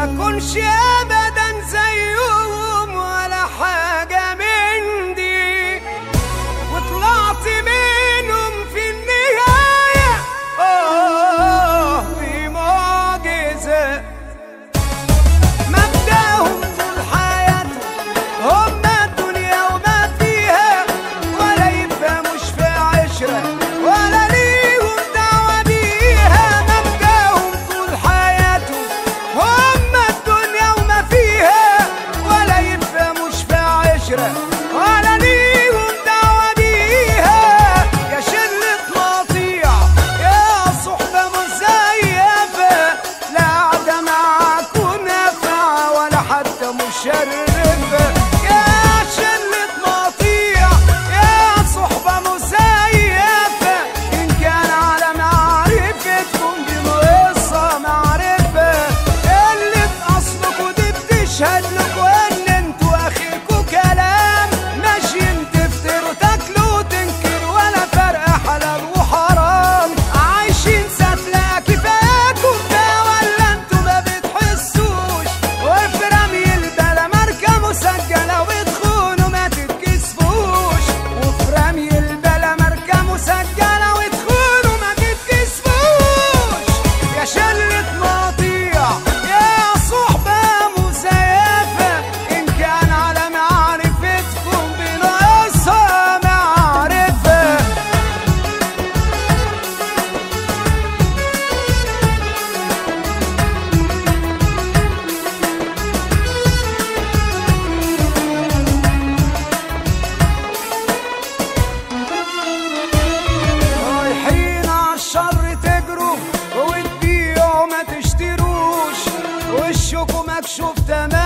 كنش ابدا زيهم ولا حاجة من دي، وطلعت منهم في النهاية بمعجزة. مبدأهم طول حياتهم هم الدنيا وما فيها، ولا يفهموش في عشرة ولا ليهم دعوة بيها. مبدأهم طول حياتهم هم الدنيا وما فيها، ولا يفهموش في عشرة ولا ليهم دعوة بيها. يا شلة مطيع يا صحبة مزيفة، لا قاعدة معاكوا نافعة ولا حتى مشرفة. يا شلة مطيع يا صحبة مزيفة، إن كان على معرفتكم دي ناقصة معرفة. اللي في أصلكوا دي بتشهد لكوا إن انتوا آخركوا كلام، ماشيين تفتروا تاكلوا وتنكروا ولا فرق حلال وحرام. عايشين سفلة كفاياكوا ده ولا انتوا ما بتحسوش، وفي رمي البلا ماركة مسجلة وتخونوا ما تتكسفوش، وفي رمي البلا ماركة مسجلة وتخونوا ما تتكسفوش. يا شلة مطيع يا صحبة مزيفة، إن كان على معرفتكم بناقصها معرفة. رايحين عالشر تجروا وتبيعوا ما تشتروش، وشكوا مكشوف تمام